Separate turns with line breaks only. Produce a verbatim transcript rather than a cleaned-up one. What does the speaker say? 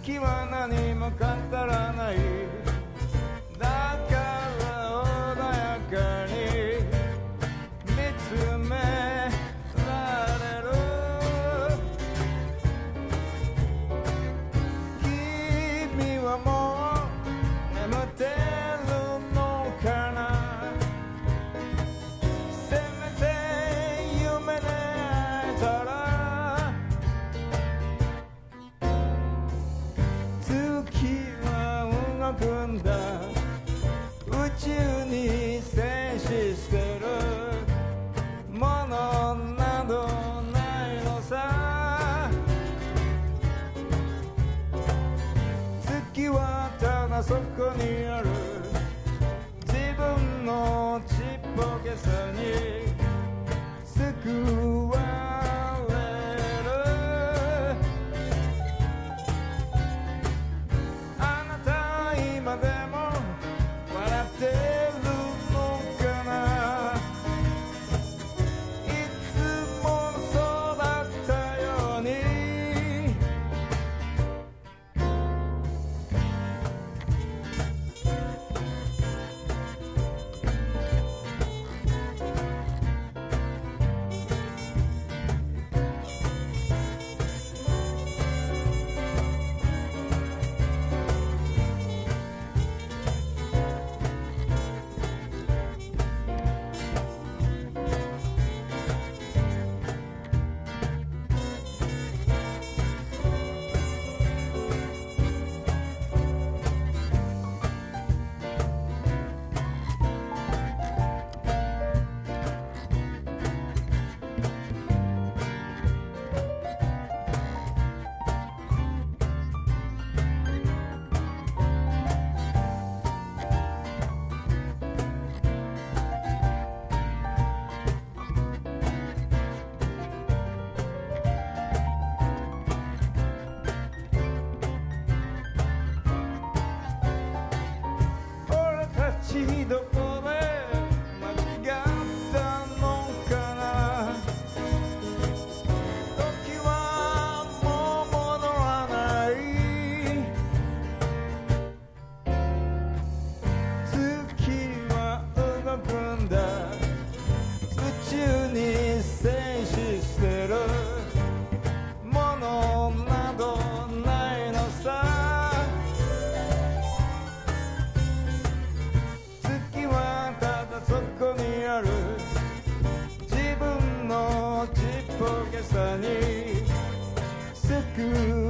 月は何も語らない、だから穏やかに見つめられる。君はもう眠ってるのかな。せめて夢で会えたら。月は動くんだ、宇宙に静止してるものなどないのさ。月はただそこにある自分のちっぽけさに救われる。あなた今でも笑ってるのかな。いつもそうだったように。どこで間違ったのかな。時はもう戻らない。月は動くんだ、宇宙に静止してるものなどないのさ。そこにある自分のちっぽけさに救う